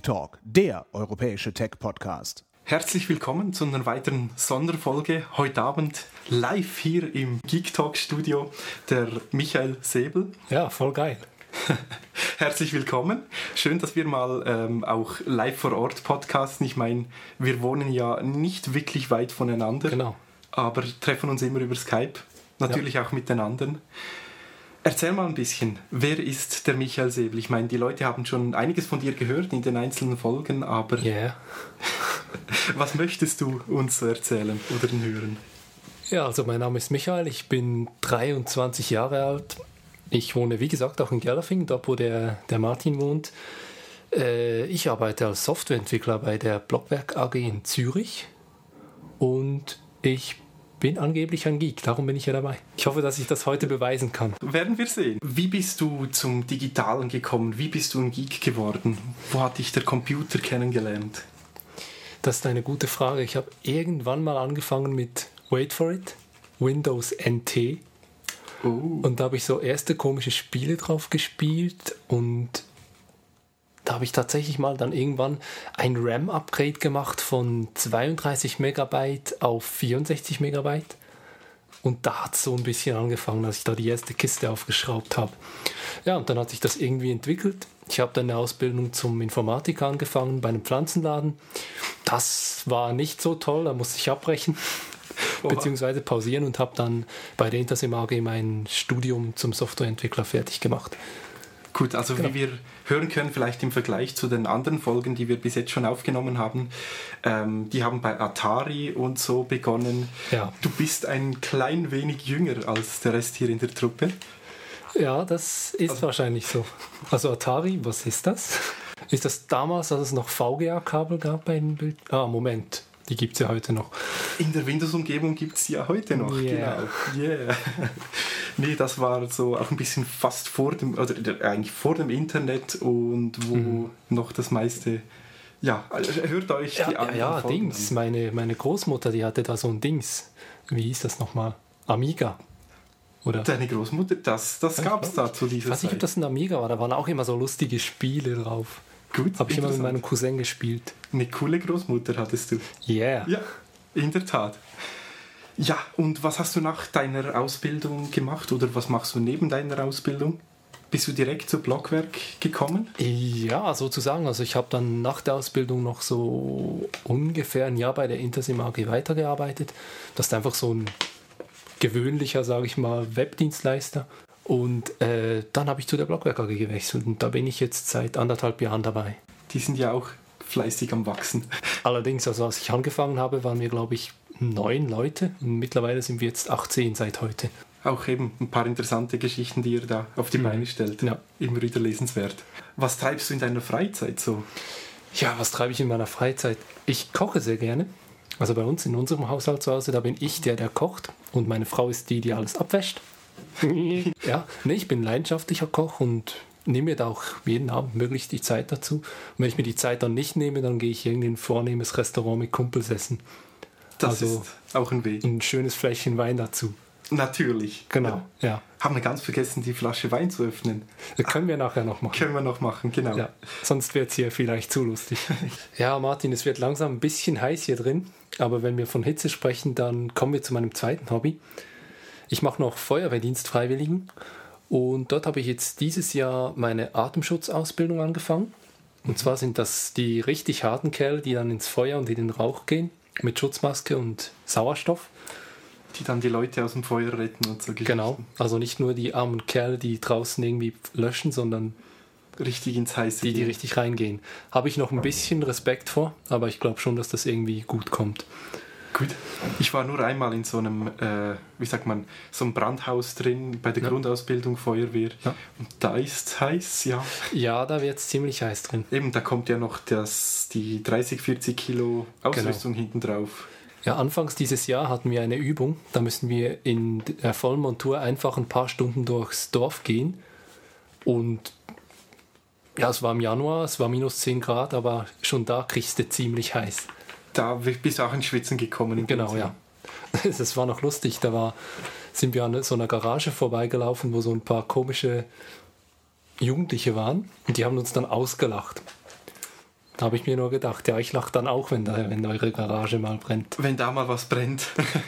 Geek Talk, der europäische Tech-Podcast. Herzlich willkommen zu einer weiteren Sonderfolge. Heute Abend live hier im Geek Talk Studio der Michael Säbel. Ja, voll geil. Herzlich willkommen. Schön, dass wir mal auch live vor Ort podcasten. Ich meine, wir wohnen ja nicht wirklich weit voneinander, Genau. Aber treffen uns immer über Skype, natürlich auch mit den anderen. Erzähl mal ein bisschen, wer ist der Michael Säbel? Ich meine, die Leute haben schon einiges von dir gehört in den einzelnen Folgen, aber was möchtest du uns so erzählen oder hören? Ja, also mein Name ist Michael, ich bin 23 Jahre alt. Ich wohne, wie gesagt, auch in Gerlafing, dort wo der Martin wohnt. Ich arbeite als Softwareentwickler bei der Blockwerk AG in Zürich und ich bin angeblich ein Geek, darum bin ich ja dabei. Ich hoffe, dass ich das heute beweisen kann. Werden wir sehen. Wie bist du zum Digitalen gekommen? Wie bist du ein Geek geworden? Wo hat dich der Computer kennengelernt? Das ist eine gute Frage. Ich habe irgendwann mal angefangen mit, wait for it, Windows NT. Und da habe ich so erste komische Spiele drauf gespielt und da habe ich tatsächlich mal dann irgendwann ein RAM-Upgrade gemacht von 32 Megabyte auf 64 Megabyte. Und da hat es so ein bisschen angefangen, als ich da die erste Kiste aufgeschraubt habe. Ja, und dann hat sich das irgendwie entwickelt. Ich habe dann eine Ausbildung zum Informatiker angefangen bei einem Pflanzenladen. Das war nicht so toll, da musste ich abbrechen, beziehungsweise pausieren und habe dann bei der Intersim AG mein Studium zum Softwareentwickler fertig gemacht. Gut, also genau. Wie wir hören können, vielleicht im Vergleich zu den anderen Folgen, die wir bis jetzt schon aufgenommen haben, die haben bei Atari und so begonnen. Ja. Du bist ein klein wenig jünger als der Rest hier in der Truppe. Ja, das ist wahrscheinlich so. Also Atari, was ist das? Ist das damals, als es noch VGA-Kabel gab bei den Bild? Moment, die gibt es ja heute noch. In der Windows-Umgebung gibt es die ja heute noch, Yeah. Genau. Yeah. Nee, das war so auch ein bisschen fast vor dem, oder eigentlich vor dem Internet und wo noch das meiste, hört euch die anderen Folgen Dings. an. Meine Großmutter, die hatte da so ein Dings. Wie hieß das nochmal? Amiga. Oder? Deine Großmutter, das gab es da zu dieser Zeit. Ich weiß nicht, ob das ein Amiga war, da waren auch immer so lustige Spiele drauf. Gut, habe ich immer mit meinem Cousin gespielt. Eine coole Großmutter hattest du. Yeah. Ja, in der Tat. Ja, und was hast du nach deiner Ausbildung gemacht oder was machst du neben deiner Ausbildung? Bist du direkt zur Blockwerk gekommen? Ja, sozusagen. Also ich habe dann nach der Ausbildung noch so ungefähr ein Jahr bei der Intersim AG weitergearbeitet. Das ist einfach so ein gewöhnlicher, sage ich mal, Webdienstleister. Und dann habe ich zu der Blockwerk AG gewechselt und da bin ich jetzt seit 1,5 Jahren dabei. Die sind ja auch fleißig am Wachsen. Allerdings, also als ich angefangen habe, waren wir, glaube ich, 9 Leute und mittlerweile sind wir jetzt 18 seit heute. Auch eben ein paar interessante Geschichten, die ihr da auf die Beine stellt. Ja. Immer wieder lesenswert. Was treibst du in deiner Freizeit so? Ja, was treibe ich in meiner Freizeit? Ich koche sehr gerne. Also bei uns in unserem Haushalt zu Hause, da bin ich der kocht und meine Frau ist die alles abwäscht. Ja, nee, ich bin leidenschaftlicher Koch und nehme mir da auch jeden Abend möglichst die Zeit dazu. Und wenn ich mir die Zeit dann nicht nehme, dann gehe ich irgendwie in ein vornehmes Restaurant mit Kumpels essen. Das ist auch ein Weg. Ein schönes Fläschchen Wein dazu. Natürlich. Genau, ja. Haben wir ganz vergessen, die Flasche Wein zu öffnen. Das können wir nachher noch machen. Können wir noch machen, genau. Ja, sonst wird es hier vielleicht zu lustig. Ja, Martin, es wird langsam ein bisschen heiß hier drin. Aber wenn wir von Hitze sprechen, dann kommen wir zu meinem zweiten Hobby. Ich mache noch Feuerwehrdienst Freiwilligen. Und dort habe ich jetzt dieses Jahr meine Atemschutzausbildung angefangen. Und zwar sind das die richtig harten Kerle, die dann ins Feuer und in den Rauch gehen. Mit Schutzmaske und Sauerstoff. Die dann die Leute aus dem Feuer retten und so Geschichten. Genau, also nicht nur die armen Kerle, die draußen irgendwie löschen, sondern richtig ins Heiße die richtig reingehen. Habe ich noch ein bisschen Respekt vor, aber ich glaube schon, dass das irgendwie gut kommt. Gut. Ich war nur einmal in so einem, so einem Brandhaus drin, bei der Grundausbildung Feuerwehr. Ja. Und da ist es heiß, ja. Ja, da wird es ziemlich heiß drin. Eben, da kommt ja noch die 30, 40 Kilo Ausrüstung hinten drauf. Ja, anfangs dieses Jahr hatten wir eine Übung. Da müssen wir in der Vollmontur einfach ein paar Stunden durchs Dorf gehen. Und ja, es war im Januar, es war minus 10 Grad, aber schon da kriegst du ziemlich heiß. Da bist du auch ins Schwitzen gekommen. Genau, ja. Das war noch lustig. Sind wir an so einer Garage vorbeigelaufen, wo so ein paar komische Jugendliche waren. Und die haben uns dann ausgelacht. Da habe ich mir nur gedacht, ja, ich lache dann auch, wenn eure Garage mal brennt. Wenn da mal was brennt.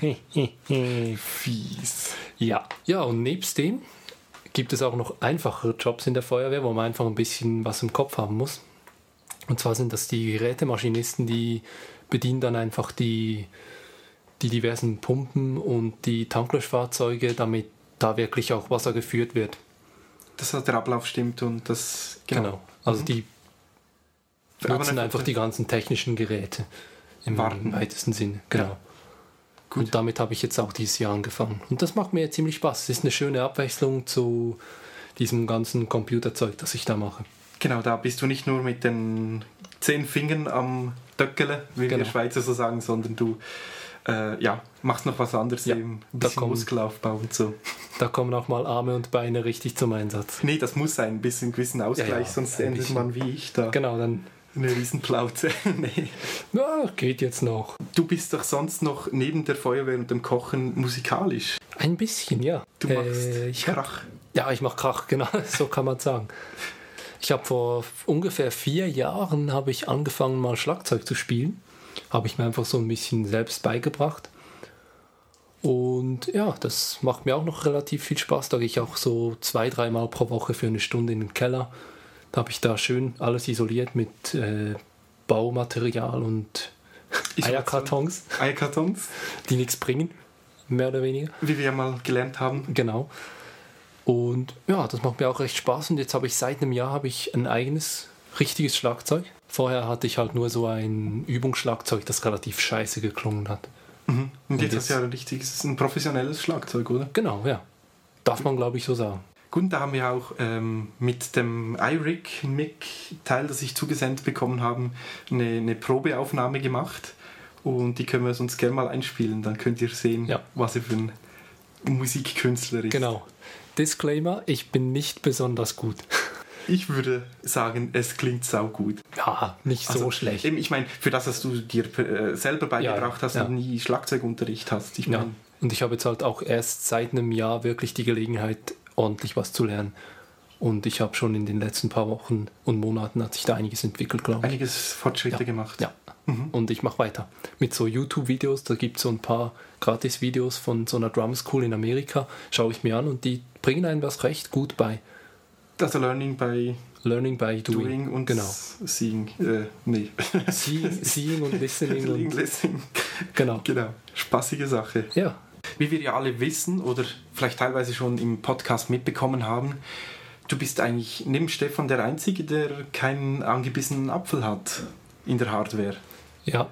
Fies. Ja. Ja, und nebst dem gibt es auch noch einfachere Jobs in der Feuerwehr, wo man einfach ein bisschen was im Kopf haben muss. Und zwar sind das die Gerätemaschinisten, die bedienen dann einfach die diversen Pumpen und die Tanklöschfahrzeuge, damit da wirklich auch Wasser geführt wird. Dass der Ablauf stimmt und das... Genau. Also die nutzen einfach die ganzen technischen Geräte im weitesten Sinne. Genau. Ja. Gut. Und damit habe ich jetzt auch dieses Jahr angefangen. Und das macht mir ziemlich Spaß. Es ist eine schöne Abwechslung zu diesem ganzen Computerzeug, das ich da mache. Genau, da bist du nicht nur mit den 10 Fingern am Döckele, wie wir Schweizer so sagen, sondern du machst noch was anderes, ein bisschen Muskelaufbau und so. Da kommen auch mal Arme und Beine richtig zum Einsatz. Nee, das muss sein, ein bisschen gewissen Ausgleich, sonst endet man wie ich da. Genau, dann eine Riesenplauze. Nee. Ja, geht jetzt noch. Du bist doch sonst noch neben der Feuerwehr und dem Kochen musikalisch. Ein bisschen, ja. Du machst Krach. Ich mache Krach, genau, so kann man sagen. Ich habe vor ungefähr 4 Jahren angefangen, mal Schlagzeug zu spielen. Habe ich mir einfach so ein bisschen selbst beigebracht. Und ja, das macht mir auch noch relativ viel Spaß. Da gehe ich auch so 2-3 Mal pro Woche für eine Stunde in den Keller. Da habe ich da schön alles isoliert mit Baumaterial und Eierkartons. Eierkartons? Die nichts bringen, mehr oder weniger. Wie wir mal gelernt haben. Genau. Und ja, das macht mir auch recht Spaß. Und jetzt habe ich seit einem Jahr ein eigenes, richtiges Schlagzeug. Vorher hatte ich halt nur so ein Übungsschlagzeug, das relativ scheiße geklungen hat. Mhm. Und jetzt hast du ja ein professionelles Schlagzeug, oder? Genau, ja. Darf man, glaube ich, so sagen. Gut, da haben wir auch mit dem iRig-Mic-Teil, das ich zugesendet bekommen habe, eine Probeaufnahme gemacht. Und die können wir uns gerne mal einspielen. Dann könnt ihr sehen, was ihr für ein Musikkünstler ist. Genau. Disclaimer, ich bin nicht besonders gut. Ich würde sagen, es klingt saugut. Ja, nicht so schlecht. Ich meine, für das, dass du dir selber beigebracht hast und nie Schlagzeugunterricht hast. Und ich habe jetzt halt auch erst seit einem Jahr wirklich die Gelegenheit, ordentlich was zu lernen. Und ich habe schon in den letzten paar Wochen und Monaten hat sich da einiges entwickelt, glaube ich. Einiges Fortschritte gemacht. Ja. Mhm. Und ich mache weiter. Mit so YouTube-Videos, da gibt es so ein paar Gratis-Videos von so einer Drum School in Amerika, schaue ich mir an und die bringen einem was recht gut bei. Also Learning by doing und Seeing. Seeing und Listening. Listening. Genau. Spaßige Sache. Ja. Wie wir ja alle wissen oder vielleicht teilweise schon im Podcast mitbekommen haben, du bist eigentlich neben Stefan der Einzige, der keinen angebissenen Apfel hat in der Hardware. Ja.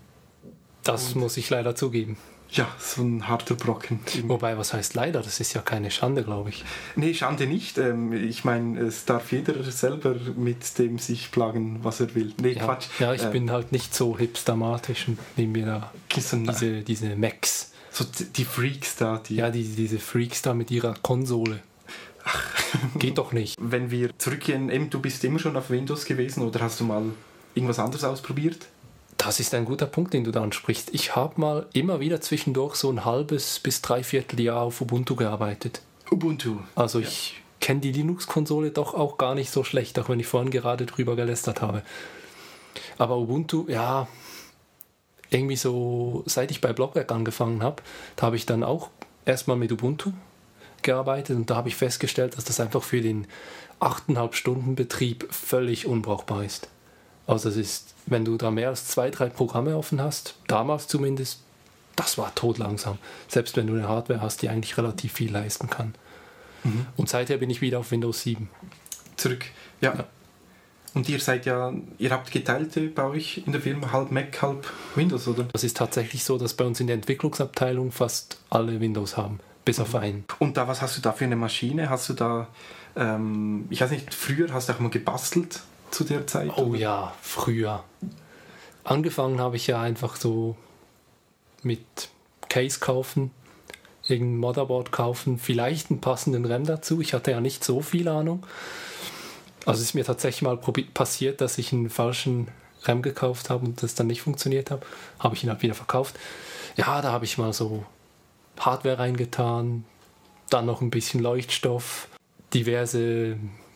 Das muss ich leider zugeben. Ja, so ein harter Brocken. Wobei, was heißt leider? Das ist ja keine Schande, glaube ich. Nee, Schande nicht. Ich meine, es darf jeder selber mit dem sich plagen, was er will. Nee, Quatsch. Ja, ich bin halt nicht so hipstermatisch und nehme mir da diese Macs. So die Freaks da. Diese Freaks da mit ihrer Konsole. Ach. Geht doch nicht. Wenn wir zurückgehen, du bist immer schon auf Windows gewesen oder hast du mal irgendwas anderes ausprobiert? Das ist ein guter Punkt, den du da ansprichst. Ich habe mal immer wieder zwischendurch so ein halbes bis 3/4 Jahr auf Ubuntu gearbeitet. Ubuntu? Also ich kenne die Linux-Konsole doch auch gar nicht so schlecht, auch wenn ich vorhin gerade drüber gelästert habe. Aber Ubuntu, ja, irgendwie so, seit ich bei Blockwerk angefangen habe, da habe ich dann auch erstmal mit Ubuntu gearbeitet und da habe ich festgestellt, dass das einfach für den 8,5-Stunden-Betrieb völlig unbrauchbar ist. Also es ist, wenn du da mehr als 2-3 Programme offen hast, damals zumindest, das war todlangsam. Selbst wenn du eine Hardware hast, die eigentlich relativ viel leisten kann. Mhm. Und seither bin ich wieder auf Windows 7. Zurück, ja. Und ihr habt geteilte bei euch in der Firma, halb Mac, halb Windows, oder? Das ist tatsächlich so, dass bei uns in der Entwicklungsabteilung fast alle Windows haben, bis auf einen. Und was hast du da für eine Maschine? Hast du da, ich weiß nicht, früher hast du auch mal gebastelt? Zu der Zeit? Oh oder? Ja, früher. Angefangen habe ich ja einfach so mit Case kaufen, irgendein Motherboard kaufen, vielleicht einen passenden RAM dazu. Ich hatte ja nicht so viel Ahnung. Also es ist mir tatsächlich mal passiert, dass ich einen falschen RAM gekauft habe und das dann nicht funktioniert habe. Habe ich ihn halt wieder verkauft. Ja, da habe ich mal so Hardware reingetan, dann noch ein bisschen Leuchtstoff, diverse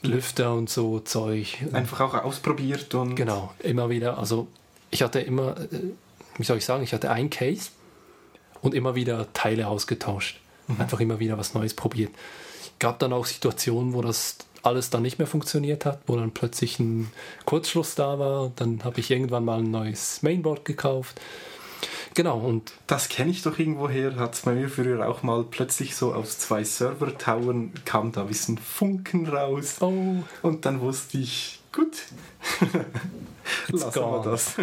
Lüfter und so Zeug. Einfach auch ausprobiert und... Genau, immer wieder. Also ich hatte immer, wie soll ich sagen, ich hatte ein Case und immer wieder Teile ausgetauscht. Einfach immer wieder was Neues probiert. Gab dann auch Situationen, wo das alles dann nicht mehr funktioniert hat, wo dann plötzlich ein Kurzschluss da war. Dann habe ich irgendwann mal ein neues Mainboard gekauft. Genau, und das kenne ich doch irgendwoher, hat es bei mir früher auch mal plötzlich so aus 2 Server-Towern kam da ein bisschen Funken raus. oh, Und dann wusste ich, gut, lassen wir gone. das.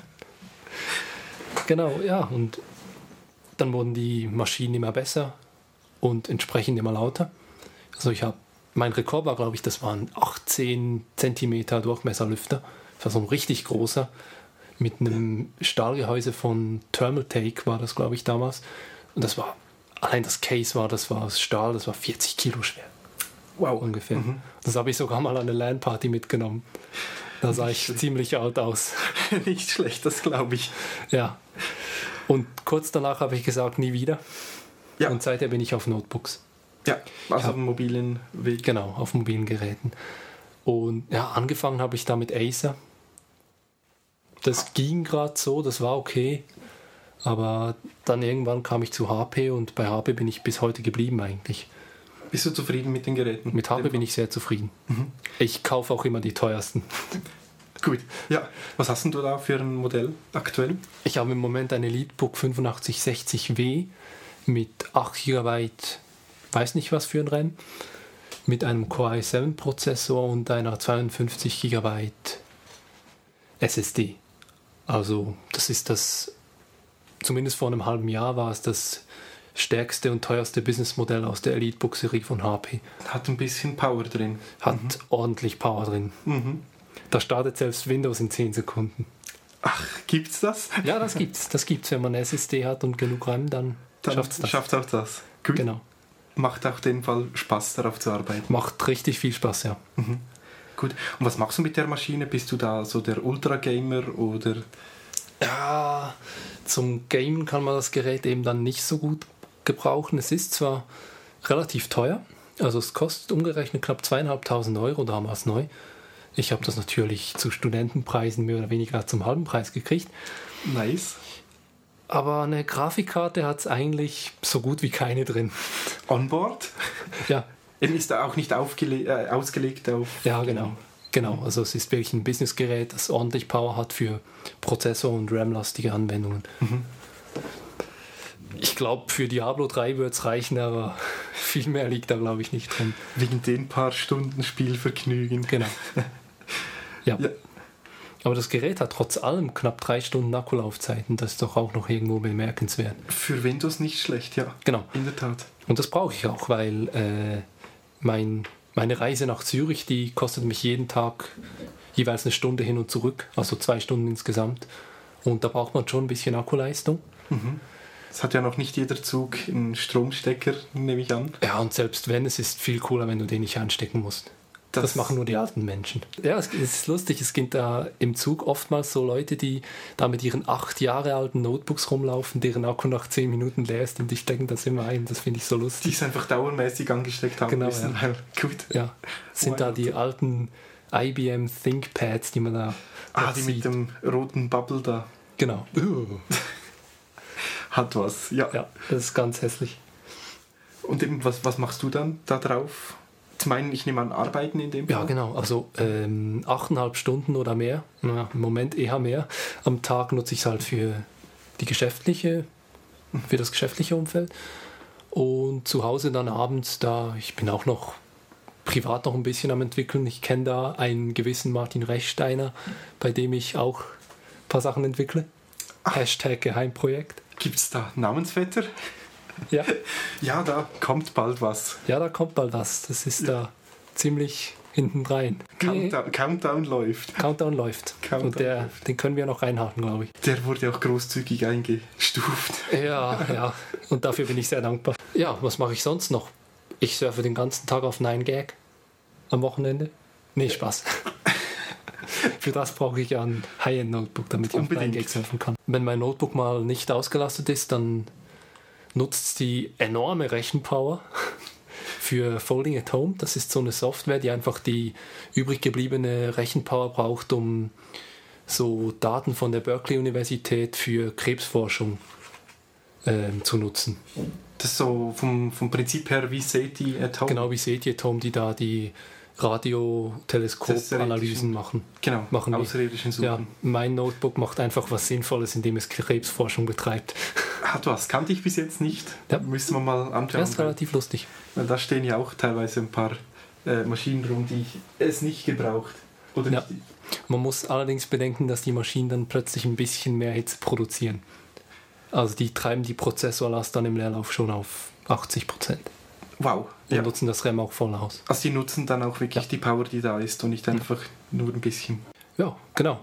Genau, ja, und dann wurden die Maschinen immer besser und entsprechend immer lauter. Also mein Rekord war, glaube ich, das waren 18 cm Durchmesserlüfter. Das war so ein richtig großer, mit einem Stahlgehäuse von Thermaltake war das, glaube ich, damals. Und das war, allein das Case das war aus Stahl, das war 40 Kilo schwer. Wow. Ungefähr. Das habe ich sogar mal an eine LAN-Party mitgenommen. Da sah ich ziemlich alt aus. Nicht schlecht, das glaube ich. Ja. Und kurz danach habe ich gesagt, nie wieder. Ja. Und seither bin ich auf Notebooks. Ja, also auf dem mobilen Weg. Genau, auf mobilen Geräten. Und ja, angefangen habe ich da mit Acer. Das ging gerade so, das war okay. Aber dann irgendwann kam ich zu HP und bei HP bin ich bis heute geblieben eigentlich. Bist du zufrieden mit den Geräten? Mit HP bin ich sehr zufrieden. Ich kaufe auch immer die teuersten. Gut, ja. Was hast denn du da für ein Modell aktuell? Ich habe im Moment ein EliteBook 8560W mit 8 GB, weiß nicht was für ein RAM, mit einem Core i7 Prozessor und einer 52 GB SSD. Also das ist das, zumindest vor einem halben Jahr war es das stärkste und teuerste Businessmodell aus der EliteBook-Serie von HP. Hat ein bisschen Power drin. Hat ordentlich Power drin. Da startet selbst Windows in 10 Sekunden. Ach, gibt's das? Ja, das gibt's. Das gibt's. Wenn man SSD hat und genug RAM, dann schafft's das. Schafft auch das. Gut. Genau. Macht auch den Fall Spaß, darauf zu arbeiten. Macht richtig viel Spaß, ja. Gut. Und was machst du mit der Maschine? Bist du da so der Ultra-Gamer oder... Ja, zum Gamen kann man das Gerät eben dann nicht so gut gebrauchen. Es ist zwar relativ teuer, also es kostet umgerechnet knapp 2.500 Euro damals neu. Ich habe das natürlich zu Studentenpreisen mehr oder weniger zum halben Preis gekriegt. Nice. Aber eine Grafikkarte hat es eigentlich so gut wie keine drin. Onboard? Ja. Ist da auch nicht ausgelegt auf... Ja, genau. Also es ist wirklich ein Businessgerät, das ordentlich Power hat für Prozessor- und RAM-lastige Anwendungen. Ich glaube, für Diablo 3 wird es reichen, aber viel mehr liegt da, glaube ich, nicht drin. Wegen den paar Stunden Spielvergnügen. Genau. Ja. Ja. Aber das Gerät hat trotz allem knapp 3 Stunden Akkulaufzeit und das ist doch auch noch irgendwo bemerkenswert. Für Windows nicht schlecht, ja. Genau. In der Tat. Und das brauche ich auch, weil meine Reise nach Zürich, die kostet mich jeden Tag jeweils eine Stunde hin und zurück, also 2 Stunden insgesamt. Und da braucht man schon ein bisschen Akkuleistung. Es hat ja noch nicht jeder Zug einen Stromstecker, nehme ich an. Ja, und selbst wenn, es ist viel cooler, wenn du den nicht anstecken musst. Das machen nur die alten Menschen. Ja, es ist lustig, es gibt da im Zug oftmals so Leute, die da mit ihren 8 Jahre alten Notebooks rumlaufen, deren Akku nach 10 Minuten leer ist und die stecken das immer ein. Das finde ich so lustig. Die es einfach dauermäßig angesteckt haben müssen. Ja. Gut. Ja, sind da die alten IBM ThinkPads, die man da die sieht. mit dem roten Bubble da. Genau. Hat was, ja. Ja, das ist ganz hässlich. Und eben, was machst du dann da drauf? Zum einen, ich nehme an, arbeiten in dem Fall? Ja, genau. Also 8,5 Stunden oder mehr. Na, im Moment eher mehr. Am Tag nutze ich es halt für das geschäftliche Umfeld. Und zu Hause dann abends, ich bin auch noch privat noch ein bisschen am entwickeln. Ich kenne da einen gewissen Martin Rechsteiner, bei dem ich auch ein paar Sachen entwickle. #Geheimprojekt. Gibt es da Namensvetter? Ja. Ja, da kommt bald was. Ja, da kommt bald was. Das ist da ziemlich hinten rein. Countdown läuft. Countdown läuft. Und den können wir noch reinhalten, glaube ich. Der wurde auch großzügig eingestuft. Ja. Und dafür bin ich sehr dankbar. Ja, was mache ich sonst noch? Ich surfe den ganzen Tag auf 9gag am Wochenende. Nee, Spaß. Für das brauche ich ja ein High-End-Notebook, damit ich Unbedingt. auf 9gag surfen kann. Wenn mein Notebook mal nicht ausgelastet ist, dann nutzt die enorme Rechenpower für Folding at Home. Das ist so eine Software, die einfach die übrig gebliebene Rechenpower braucht, um so Daten von der Berkeley-Universität für Krebsforschung zu nutzen. Das ist so vom Prinzip her wie SETI at Home? Genau, wie SETI at Home, die da die Radioteleskopanalysen machen. Genau, machen außerirdischen Suchen. Ja, mein Notebook macht einfach was Sinnvolles, indem es Krebsforschung betreibt. Hat was, kannte ich bis jetzt nicht. Ja. Müssen wir mal anschauen. Das ist relativ lustig. Weil da stehen ja auch teilweise ein paar Maschinen rum, die es nicht gebraucht. Oder Ja. nicht. Man muss allerdings bedenken, dass die Maschinen dann plötzlich ein bisschen mehr Hitze produzieren. Also die treiben die Prozessorlast dann im Leerlauf schon auf 80%. Wow. Und Ja. nutzen das RAM auch voll aus. Also die nutzen dann auch wirklich die Power, die da ist und nicht einfach nur ein bisschen. Ja, genau.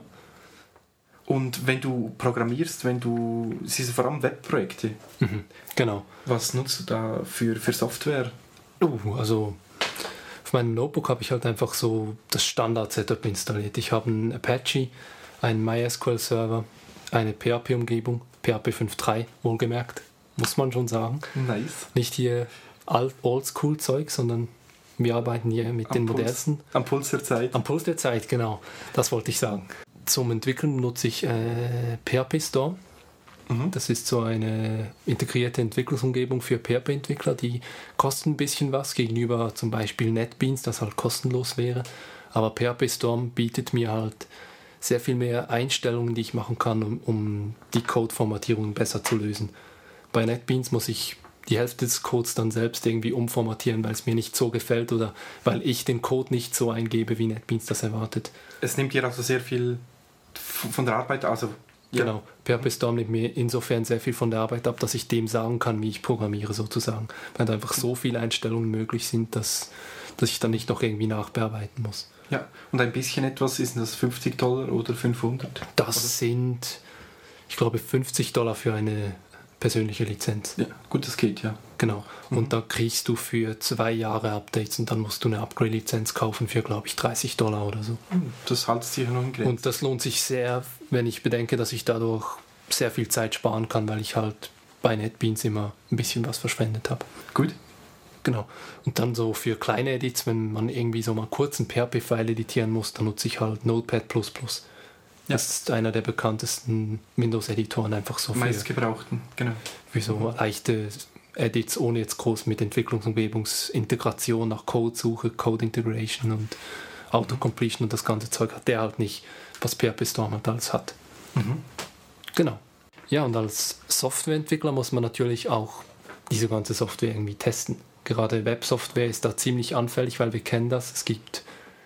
Und wenn du programmierst, es sind vor allem Webprojekte, Genau. was nutzt du da für Software? Also auf meinem Notebook habe ich halt einfach so das Standard-Setup installiert. Ich habe einen Apache, einen MySQL-Server, eine PHP-Umgebung, PHP 5.3 wohlgemerkt, muss man schon sagen. Nice. Nicht hier Oldschool-Zeug, sondern wir arbeiten hier mit den modernsten. Am Puls der Zeit. Am Puls der Zeit, genau. Das wollte ich sagen. Zum Entwickeln nutze ich PHP Storm. Das ist so eine integrierte Entwicklungsumgebung für PHP-Entwickler, die kostet ein bisschen was gegenüber zum Beispiel NetBeans, das halt kostenlos wäre. Aber PHP Storm bietet mir halt sehr viel mehr Einstellungen, die ich machen kann, um die Code-Formatierung besser zu lösen. Bei NetBeans muss ich die Hälfte des Codes dann selbst irgendwie umformatieren, weil es mir nicht so gefällt oder weil ich den Code nicht so eingebe, wie NetBeans das erwartet. Es nimmt dir also sehr viel von der Arbeit, also ja. Genau, PHP Storm nimmt mir insofern sehr viel von der Arbeit ab, dass ich dem sagen kann, wie ich programmiere sozusagen. Weil da einfach so viele Einstellungen möglich sind, dass ich dann nicht noch irgendwie nachbearbeiten muss. Ja, und ein bisschen etwas, ist das $50 oder 500? Das sind, ich glaube, $50 für eine persönliche Lizenz. Ja, gut, das geht, ja. Genau. Und da kriegst du für 2 Jahre Updates und dann musst du eine Upgrade-Lizenz kaufen für, glaube ich, $30 oder so. Das hält sich noch in Grenzen. Und das lohnt sich sehr, wenn ich bedenke, dass ich dadurch sehr viel Zeit sparen kann, weil ich halt bei NetBeans immer ein bisschen was verschwendet habe. Gut. Genau. Und dann so für kleine Edits, wenn man irgendwie so mal kurz einen PHP-File editieren muss, dann nutze ich halt Notepad++. Ja. Das ist einer der bekanntesten Windows-Editoren, einfach so Meistgebrauchten, genau. für so leichte Edits, ohne jetzt groß mit Entwicklungsumgebungsintegration nach Codesuche, Code Integration und Autocompletion und das ganze Zeug hat der halt nicht, was PHP Storm halt alles hat. Genau. Ja, und als Softwareentwickler muss man natürlich auch diese ganze Software irgendwie testen. Gerade Websoftware ist da ziemlich anfällig, weil wir kennen das. Es gibt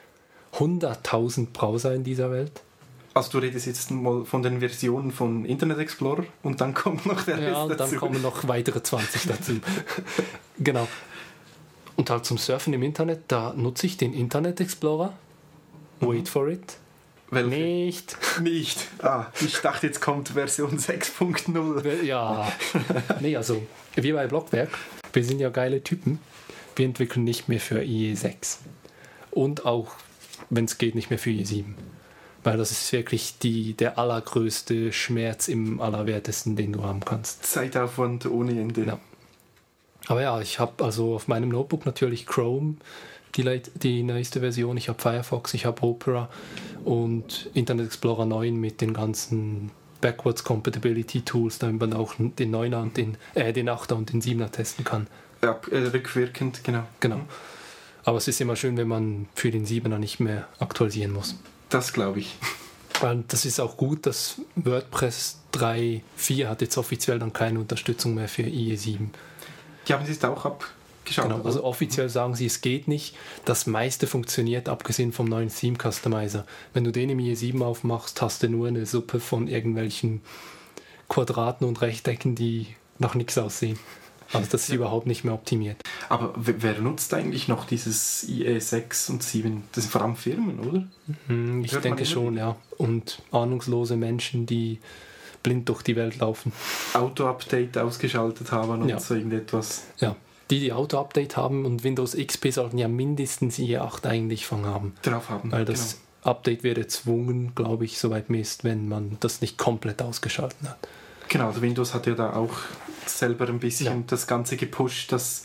100.000 Browser in dieser Welt. Also du redest jetzt mal von den Versionen von Internet Explorer und dann kommt noch der Rest Ja, und dann dazu. kommen noch weitere 20 dazu. Genau. Und halt zum Surfen im Internet, da nutze ich den Internet Explorer. Wait for it. Welche? Nicht. Nicht. Ich dachte, jetzt kommt Version 6.0. Ja. Nee, also, wie bei Blockwerk, wir sind ja geile Typen. Wir entwickeln nicht mehr für IE6. Und auch, wenn es geht, nicht mehr für IE7. Weil das ist wirklich der allergrößte Schmerz im Allerwertesten, den du haben kannst. Zeitaufwand ohne Ende. Ja. Aber ja, ich habe also auf meinem Notebook natürlich Chrome, die neueste Version. Ich habe Firefox, ich habe Opera und Internet Explorer 9 mit den ganzen Backwards Compatibility Tools, damit man auch den 9er und den 8er und den 7er testen kann. Ja, rückwirkend, genau. Genau. Aber es ist immer schön, wenn man für den 7er nicht mehr aktualisieren muss. Das glaube ich. Weil das ist auch gut, dass WordPress 3.4 hat jetzt offiziell dann keine Unterstützung mehr für IE7. Die haben sie jetzt auch abgeschaut. Genau, also offiziell sagen sie, es geht nicht. Das meiste funktioniert, abgesehen vom neuen Theme Customizer. Wenn du den im IE7 aufmachst, hast du nur eine Suppe von irgendwelchen Quadraten und Rechtecken, die nach nichts aussehen. Also das ist überhaupt nicht mehr optimiert. Aber wer nutzt eigentlich noch dieses IE6 und 7? Das sind vor allem Firmen, oder? Ich denke schon, ja. Und ahnungslose Menschen, die blind durch die Welt laufen. Auto-Update ausgeschaltet haben und Ja. so irgendetwas. Ja, die Auto-Update haben und Windows XP sollten ja mindestens IE8 eigentlich haben. Drauf haben. Weil das Update wird erzwungen, glaube ich, soweit mir ist, wenn man das nicht komplett ausgeschaltet hat. Genau, also Windows hat ja da auch selber ein bisschen das Ganze gepusht, dass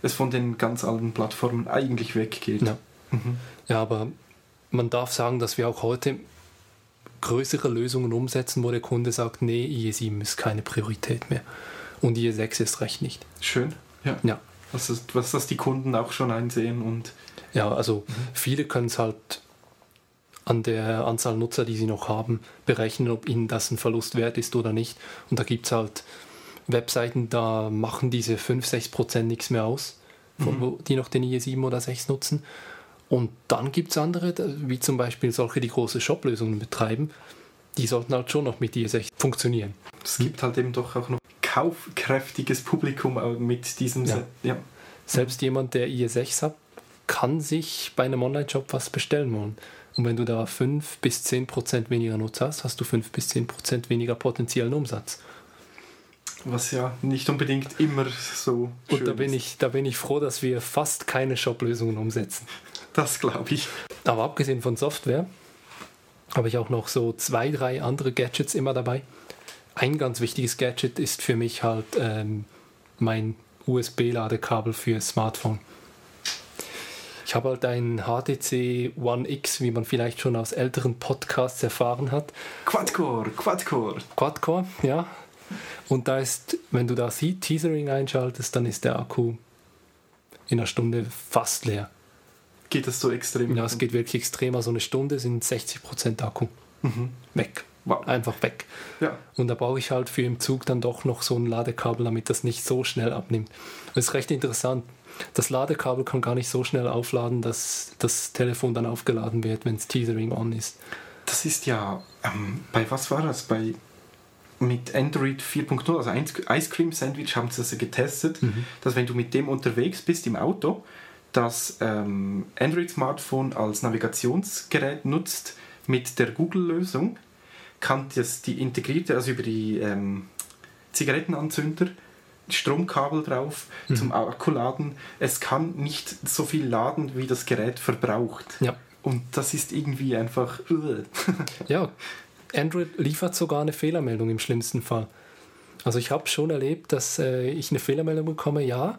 es von den ganz alten Plattformen eigentlich weggeht. Ja. Ja, aber man darf sagen, dass wir auch heute größere Lösungen umsetzen, wo der Kunde sagt, nee, IE7 ist keine Priorität mehr und IE6 ist recht nicht. Schön, ja. Was das die Kunden auch schon einsehen. Und ja, also viele können es halt an der Anzahl Nutzer, die sie noch haben, berechnen, ob ihnen das ein Verlust wert ist oder nicht. Und da gibt es halt Webseiten, da machen diese 5-6% nichts mehr aus, die noch den IE7 oder 6 nutzen. Und dann gibt es andere, wie zum Beispiel solche, die große Shop-Lösungen betreiben, die sollten halt schon noch mit IE6 funktionieren. Es gibt halt eben doch auch noch kaufkräftiges Publikum mit diesem Set. Ja. Selbst jemand, der IE6 hat, kann sich bei einem Online-Shop was bestellen wollen. Und wenn du da 5-10% weniger Nutzer hast, hast du 5-10% weniger potenziellen Umsatz. Was ja nicht unbedingt immer so schön ist. Und da bin ich froh, dass wir fast keine Shop-Lösungen umsetzen. Das glaube ich. Aber abgesehen von Software habe ich auch noch so 2-3 andere Gadgets immer dabei. Ein ganz wichtiges Gadget ist für mich halt mein USB-Ladekabel für Smartphone. Ich habe halt ein HTC One X, wie man vielleicht schon aus älteren Podcasts erfahren hat. Quad-Core, ja. Und da ist, wenn du da Tethering einschaltest, dann ist der Akku in einer Stunde fast leer. Geht das so extrem? Ja, es geht wirklich extrem. Also eine Stunde sind 60% Akku. Weg. Wow. Einfach weg. Ja. Und da brauche ich halt für im Zug dann doch noch so ein Ladekabel, damit das nicht so schnell abnimmt. Das ist recht interessant. Das Ladekabel kann gar nicht so schnell aufladen, dass das Telefon dann aufgeladen wird, wenn das Tethering on ist. Das ist ja, bei was war das? Mit Android 4.0, also Ice Cream Sandwich haben sie das getestet, dass wenn du mit dem unterwegs bist im Auto, das Android-Smartphone als Navigationsgerät nutzt mit der Google-Lösung, kann das die integrierte, also über die Zigarettenanzünder, Stromkabel drauf zum Akkuladen. Es kann nicht so viel laden, wie das Gerät verbraucht. Ja. Und das ist irgendwie einfach... Ja, Android liefert sogar eine Fehlermeldung im schlimmsten Fall. Also ich habe schon erlebt, dass ich eine Fehlermeldung bekomme, ja,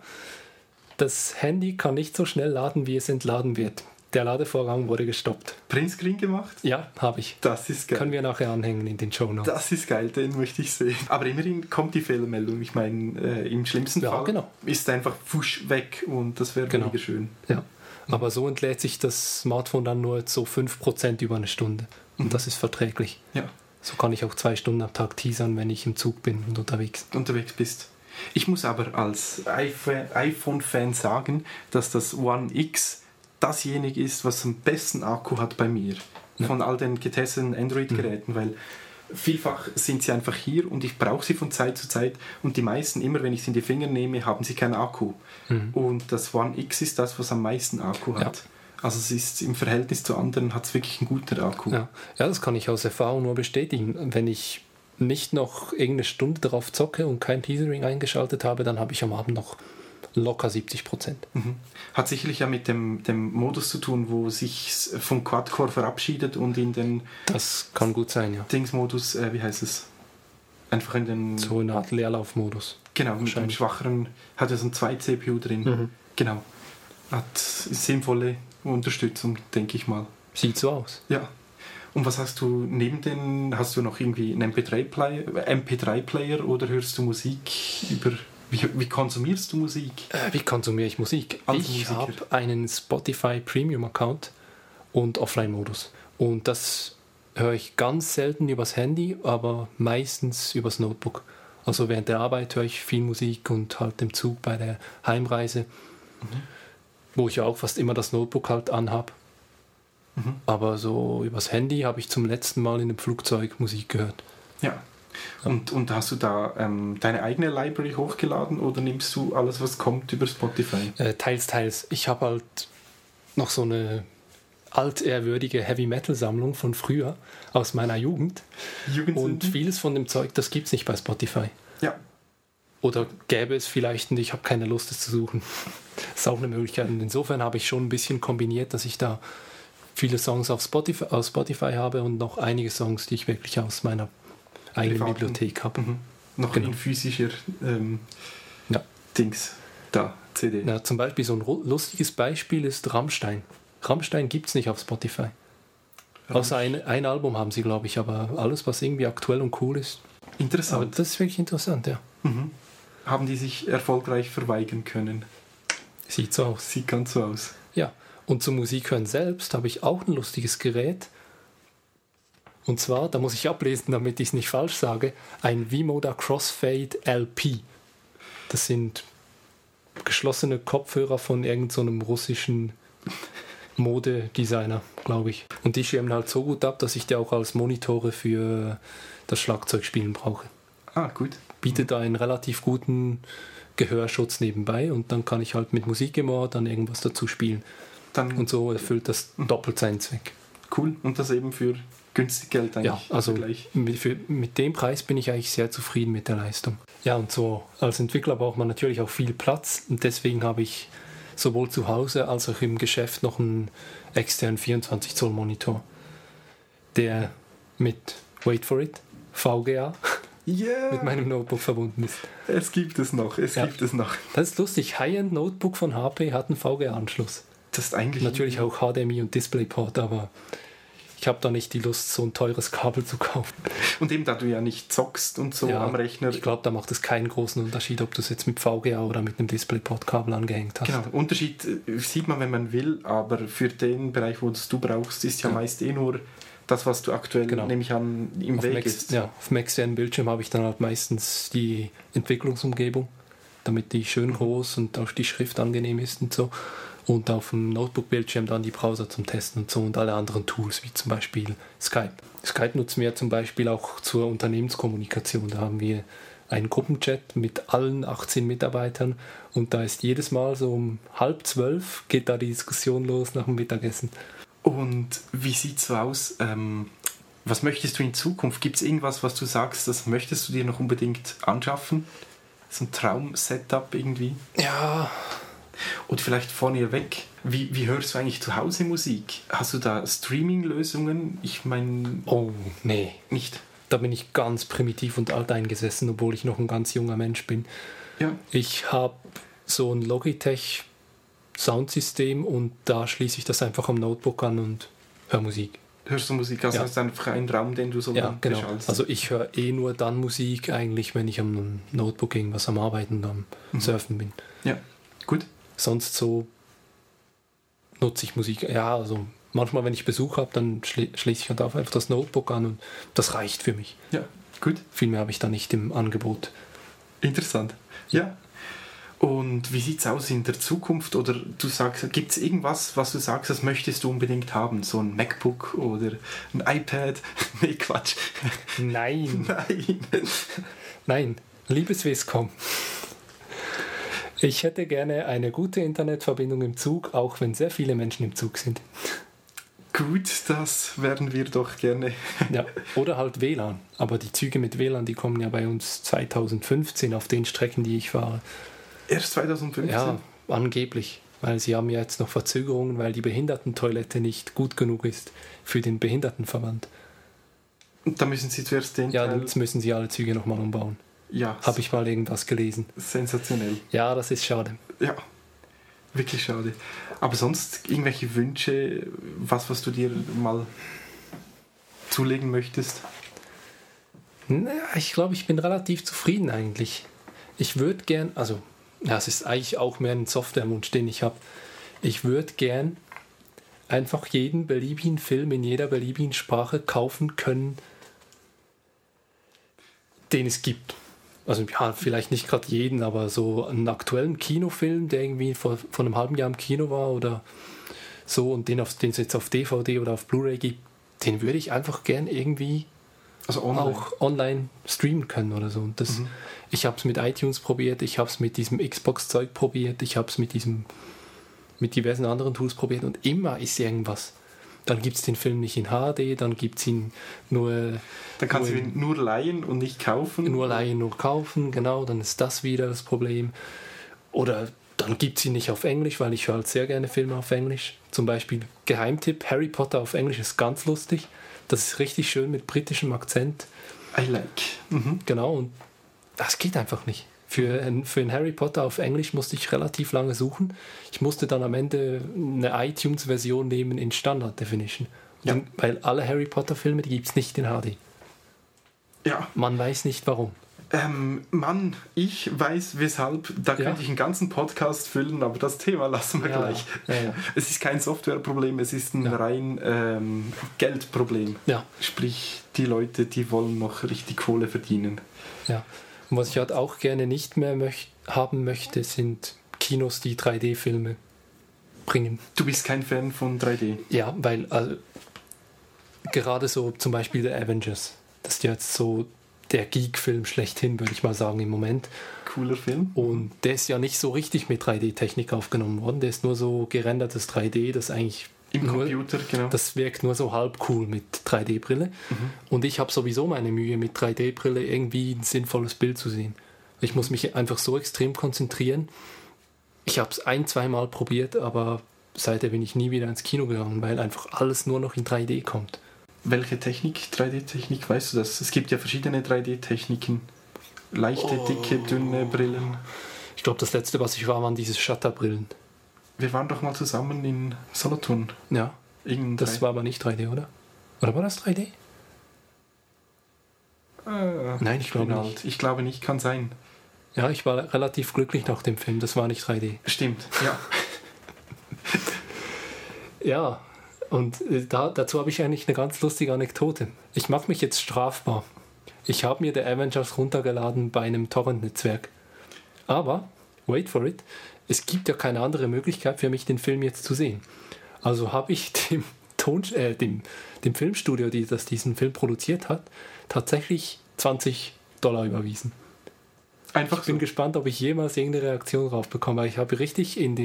das Handy kann nicht so schnell laden, wie es entladen wird. Der Ladevorgang wurde gestoppt. Printscreen gemacht? Ja, habe ich. Das ist geil. Können wir nachher anhängen in den Shownotes. Das ist geil, den möchte ich sehen. Aber immerhin kommt die Fehlermeldung. Ich meine, im schlimmsten Fall ist einfach fusch weg und das wäre mega schön. Ja, aber so entlädt sich das Smartphone dann nur so 5% über eine Stunde. Und das ist verträglich. Ja. So kann ich auch 2 Stunden am Tag teasern, wenn ich im Zug bin und unterwegs bist. Ich muss aber als iPhone-Fan sagen, dass das One X dasjenige ist, was am besten Akku hat bei mir. Ja. Von all den getesteten Android-Geräten, weil vielfach sind sie einfach hier und ich brauche sie von Zeit zu Zeit und die meisten, immer wenn ich sie in die Finger nehme, haben sie keinen Akku. Und das One X ist das, was am meisten Akku hat. Ja. Also es ist im Verhältnis zu anderen, hat es wirklich einen guten Akku. Ja, das kann ich aus Erfahrung nur bestätigen. Wenn ich nicht noch irgendeine Stunde drauf zocke und kein Tethering eingeschaltet habe, dann habe ich am Abend noch locker 70%. Hat sicherlich ja mit dem Modus zu tun, wo sich vom Quad-Core verabschiedet und in den... Das kann gut sein, ja. Dingsmodus, wie heißt es? Einfach in den... So eine Art Leerlaufmodus. Genau, mit dem schwacheren, hat ja so ein 2 CPU drin. Genau. Hat sinnvolle Unterstützung, denke ich mal. Sieht so aus. Ja. Und was hast du hast du noch irgendwie einen MP3-Player oder hörst du Musik über... Wie konsumierst du Musik? Wie konsumiere ich Musik? Ich habe einen Spotify Premium-Account und Offline-Modus. Und das höre ich ganz selten übers Handy, aber meistens übers Notebook. Also während der Arbeit höre ich viel Musik und halt im Zug bei der Heimreise, wo ich ja auch fast immer das Notebook halt anhab. Aber so übers Handy habe ich zum letzten Mal in einem Flugzeug Musik gehört. Ja. Und hast du da deine eigene Library hochgeladen oder nimmst du alles, was kommt, über Spotify? Teils. Ich habe halt noch so eine altehrwürdige Heavy-Metal-Sammlung von früher, aus meiner Jugend. Und vieles von dem Zeug, das gibt es nicht bei Spotify. Ja. Oder gäbe es vielleicht und ich habe keine Lust, es zu suchen. Das ist auch eine Möglichkeit. Und insofern habe ich schon ein bisschen kombiniert, dass ich da viele Songs auf Spotify habe und noch einige Songs, die ich wirklich aus meiner eigene Bibliothek habe. Noch in physischer Dings da. CD. Na, zum Beispiel so ein lustiges Beispiel ist Rammstein. Rammstein gibt es nicht auf Spotify. Außer ein Album haben sie, glaube ich, aber alles, was irgendwie aktuell und cool ist. Interessant. Aber das ist wirklich interessant, ja. Mhm. Haben die sich erfolgreich verweigern können? Sieht so aus. Sieht ganz so aus. Ja, und zum Musikhören selbst habe ich auch ein lustiges Gerät. Und zwar, da muss ich ablesen, damit ich es nicht falsch sage, ein V-Moda Crossfade LP. Das sind geschlossene Kopfhörer von irgendeinem russischen Modedesigner, glaube ich. Und die schirmen halt so gut ab, dass ich die auch als Monitore für das Schlagzeugspielen brauche. Ah, gut. Bietet einen relativ guten Gehörschutz nebenbei und dann kann ich halt mit Musik im Ohr dann irgendwas dazu spielen. Und so erfüllt das doppelt seinen Zweck. Cool. Und das eben für günstig Geld eigentlich. Ja, also mit dem Preis bin ich eigentlich sehr zufrieden mit der Leistung. Ja, und so als Entwickler braucht man natürlich auch viel Platz und deswegen habe ich sowohl zu Hause als auch im Geschäft noch einen externen 24 Zoll Monitor, der mit, wait for it, VGA mit meinem Notebook verbunden ist. Es gibt es noch. Das ist lustig, High-End Notebook von HP hat einen VGA-Anschluss. Das ist eigentlich... Natürlich auch HDMI und DisplayPort, aber ich habe da nicht die Lust, so ein teures Kabel zu kaufen. Und eben, da du ja nicht zockst und so am Rechner... Ich glaube, da macht es keinen großen Unterschied, ob du es jetzt mit VGA oder mit einem DisplayPort-Kabel angehängt hast. Genau, der Unterschied sieht man, wenn man will, aber für den Bereich, wo du brauchst, ist ja meist nur das, was du aktuell, nehme ich an, im Weg ist. Ja, auf dem externen Bildschirm habe ich dann halt meistens die Entwicklungsumgebung, damit die schön groß und auch die Schrift angenehm ist und so. Und auf dem Notebook-Bildschirm dann die Browser zum Testen und so und alle anderen Tools, wie zum Beispiel Skype. Skype nutzen wir zum Beispiel auch zur Unternehmenskommunikation. Da haben wir einen Gruppenchat mit allen 18 Mitarbeitern und da ist jedes Mal so um 11:30 geht da die Diskussion los nach dem Mittagessen. Und wie sieht es so aus? Was möchtest du in Zukunft? Gibt es irgendwas, was du sagst, das möchtest du dir noch unbedingt anschaffen? So ein Traum-Setup irgendwie? Ja. Und vielleicht vorne weg, wie hörst du eigentlich zu Hause Musik? Hast du da Streaming-Lösungen? Ich meine... Oh, nee. Nicht? Da bin ich ganz primitiv und alteingesessen, obwohl ich noch ein ganz junger Mensch bin. Ja. Ich habe so ein Logitech Soundsystem und da schließe ich das einfach am Notebook an und höre Musik. Hörst du Musik? Also hast du einfach einen Raum, den du so beschallst? Also ich höre nur dann Musik eigentlich, wenn ich am Notebook irgendwas am Arbeiten, am Surfen bin. Ja, gut. Sonst so nutze ich Musik. Ja, also manchmal, wenn ich Besuch habe, dann schließe ich halt einfach das Notebook an und das reicht für mich. Ja, gut. Viel mehr habe ich da nicht im Angebot. Interessant. Ja. Und wie sieht es aus in der Zukunft? Oder du sagst, gibt es irgendwas, was du sagst, das möchtest du unbedingt haben? So ein MacBook oder ein iPad? Nee, Quatsch. Nein. Nein. Liebe Swisscom, ich hätte gerne eine gute Internetverbindung im Zug, auch wenn sehr viele Menschen im Zug sind. Gut, das werden wir doch gerne. Ja, oder halt WLAN. Aber die Züge mit WLAN, die kommen ja bei uns 2015 auf den Strecken, die ich fahre. Erst 2015? Ja, angeblich. Weil sie haben ja jetzt noch Verzögerungen, weil die Behindertentoilette nicht gut genug ist für den Behindertenverband. Und da müssen sie zuerst den Teil... Ja, jetzt müssen sie alle Züge nochmal umbauen. Ja. Habe ich mal irgendwas gelesen. Sensationell. Ja, das ist schade. Ja, wirklich schade. Aber sonst irgendwelche Wünsche, was du dir mal zulegen möchtest? Ich glaube, ich bin relativ zufrieden eigentlich. Ich würde gern, also ja, es ist eigentlich auch mehr ein Softwarewunsch, den ich habe. Ich würde gern einfach jeden beliebigen Film in jeder beliebigen Sprache kaufen können, den es gibt. Also ja, vielleicht nicht gerade jeden, aber so einen aktuellen Kinofilm, der irgendwie vor einem halben Jahr im Kino war oder so und den es jetzt auf DVD oder auf Blu-ray gibt, den würde ich einfach gern irgendwie auch online streamen können oder so. Und das, ich habe es mit iTunes probiert, ich habe es mit diesem Xbox-Zeug probiert, ich habe es mit diversen anderen Tools probiert und immer ist irgendwas. Dann gibt es den Film nicht in HD, dann gibt es ihn nur... Dann kannst du ihn nur leihen und nicht kaufen. Nur leihen, nur kaufen, genau, dann ist das wieder das Problem. Oder dann gibt es ihn nicht auf Englisch, weil ich höre halt sehr gerne Filme auf Englisch. Zum Beispiel Geheimtipp, Harry Potter auf Englisch ist ganz lustig. Das ist richtig schön mit britischem Akzent. I like. Genau, und das geht einfach nicht. Für einen Harry Potter auf Englisch musste ich relativ lange suchen. Ich musste dann am Ende eine iTunes-Version nehmen in Standard Definition. Ja. Weil alle Harry Potter-Filme, die gibt es nicht in HD. Ja. Man weiß nicht warum. Ich weiß weshalb, da könnte ich einen ganzen Podcast füllen, aber das Thema lassen wir gleich. Ja. Es ist kein Softwareproblem, es ist ein rein Geldproblem. Ja. Sprich, die Leute, die wollen noch richtig Kohle verdienen. Ja. Und was ich halt auch gerne nicht mehr haben möchte, sind Kinos, die 3D-Filme bringen. Du bist kein Fan von 3D? Ja, weil gerade so zum Beispiel The Avengers, das ist jetzt so der Geek-Film schlechthin, würde ich mal sagen, im Moment. Cooler Film. Und der ist ja nicht so richtig mit 3D-Technik aufgenommen worden. Der ist nur so gerendertes 3D, das eigentlich im Computer, genau. Das wirkt nur so halb cool mit 3D-Brille. Und ich habe sowieso meine Mühe, mit 3D-Brille irgendwie ein sinnvolles Bild zu sehen. Ich muss mich einfach so extrem konzentrieren. Ich habe es 1-2 Mal probiert, aber seitdem bin ich nie wieder ins Kino gegangen, weil einfach alles nur noch in 3D kommt. Welche Technik, 3D-Technik, weißt du das? Es gibt ja verschiedene 3D-Techniken. Leichte, dicke, dünne Brillen. Ich glaube, das letzte, was ich war, waren diese Shutterbrillen. Wir waren doch mal zusammen in Solothurn. Ja, das war aber nicht 3D, oder? Oder war das 3D? Nein, ich glaube nicht. Ich glaube nicht, kann sein. Ja, ich war relativ glücklich nach dem Film, das war nicht 3D. Stimmt, ja. Ja. Und dazu habe ich eigentlich eine ganz lustige Anekdote. Ich mache mich jetzt strafbar. Ich habe mir The Avengers runtergeladen bei einem Torrent-Netzwerk. Aber, wait for it, es gibt ja keine andere Möglichkeit für mich, den Film jetzt zu sehen. Also habe ich dem Filmstudio, das diesen Film produziert hat, tatsächlich $20 überwiesen. Einfach Ich bin gespannt, ob ich jemals irgendeine Reaktion drauf bekomme. Weil ich habe richtig in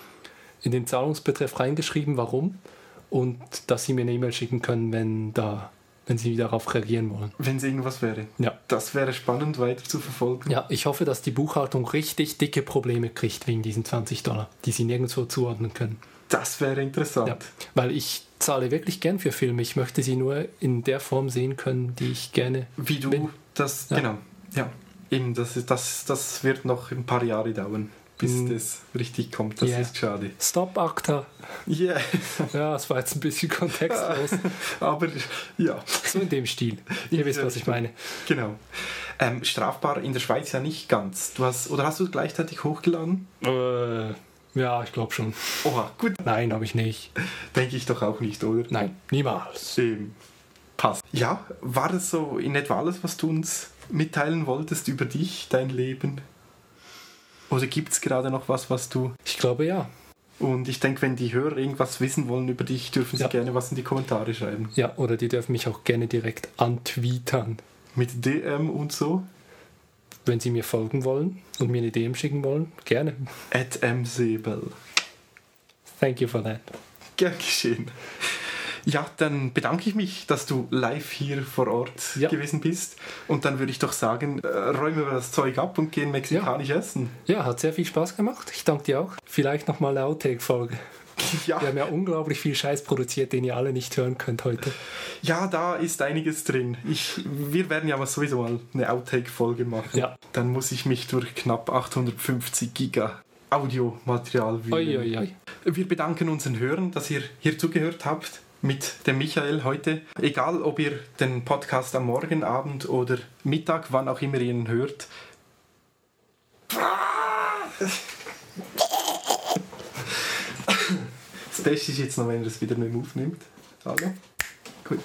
den Zahlungsbetreff reingeschrieben, warum. Und dass sie mir eine E-Mail schicken können, wenn sie darauf reagieren wollen. Wenn es irgendwas wäre. Ja. Das wäre spannend weiter zu verfolgen. Ja, ich hoffe, dass die Buchhaltung richtig dicke Probleme kriegt wegen diesen $20, die sie nirgendwo zuordnen können. Das wäre interessant. Ja, weil ich zahle wirklich gern für Filme. Ich möchte sie nur in der Form sehen können, die ich gerne Wie du bin. Das, genau. Ja, eben, das wird noch ein paar Jahre dauern, bis das richtig kommt. Das ist schade. Stop Acta. Yeah. Ja, das war jetzt ein bisschen kontextlos. Aber ja. So in dem Stil. Ihr wisst, was ich meine. Genau. Strafbar in der Schweiz ja nicht ganz. Hast du gleichzeitig hochgeladen? Ja, ich glaube schon. Oha, gut. Nein, habe ich nicht. Denke ich doch auch nicht, oder? Nein, niemals. Passt. Ja, war das so in etwa alles, was du uns mitteilen wolltest über dich, dein Leben? Oder gibt es gerade noch was du... Ich glaube, ja. Und ich denke, wenn die Hörer irgendwas wissen wollen über dich, dürfen sie gerne was in die Kommentare schreiben. Ja, oder die dürfen mich auch gerne direkt antweetern. Mit DM und so? Wenn sie mir folgen wollen und mir eine DM schicken wollen, gerne. @msebel. Thank you for that. Gern geschehen. Ja, dann bedanke ich mich, dass du live hier vor Ort gewesen bist. Und dann würde ich doch sagen, räumen wir das Zeug ab und gehen mexikanisch essen. Ja, hat sehr viel Spaß gemacht. Ich danke dir auch. Vielleicht nochmal eine Outtake-Folge. Ja. Wir haben ja unglaublich viel Scheiß produziert, den ihr alle nicht hören könnt heute. Ja, da ist einiges drin. Wir werden ja sowieso mal eine Outtake-Folge machen. Ja. Dann muss ich mich durch knapp 850 Giga Audiomaterial wühlen. Wir bedanken unseren Hörern, dass ihr hier zugehört habt mit dem Michael heute. Egal, ob ihr den Podcast am Morgen, Abend oder Mittag, wann auch immer ihr ihn hört. Das Beste ist jetzt noch, wenn er es wieder nicht aufnimmt. Hallo? Gut.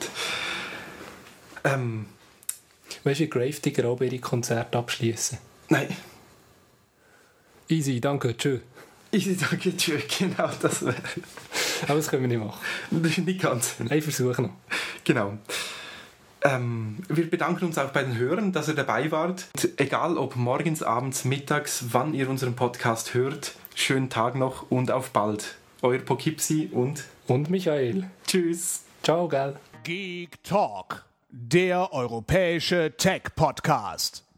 Weißt du, wie Gravedigger auch ihre Konzerte abschließen? Nein. Easy, danke, tschö. Easy, danke, tschö, genau, das wäre... Aber das können wir nicht machen. Nicht ganz. Ich versuche noch. Genau. Wir bedanken uns auch bei den Hörern, dass ihr dabei wart. Egal ob morgens, abends, mittags, wann ihr unseren Podcast hört, schönen Tag noch und auf bald. Euer Poughkeepsie und Michael. Tschüss. Ciao, gell. Geek Talk, der europäische Tech-Podcast.